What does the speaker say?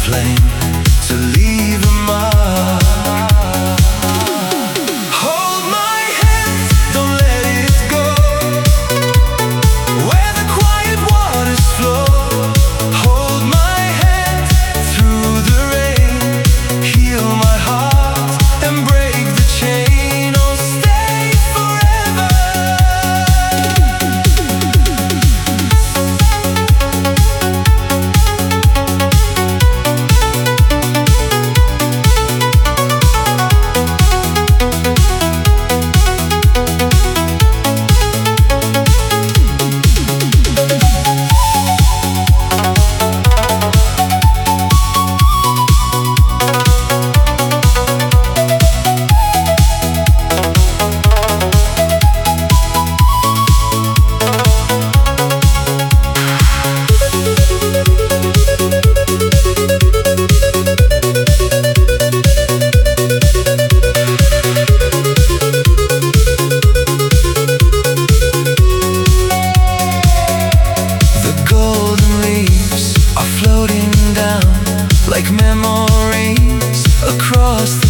plane to leave a mark. Hold my hand, don't let it go, where the quiet waters flow. Hold my hand through the rain, heal my heart and break the chain. Oh, stay forever. Like memories across the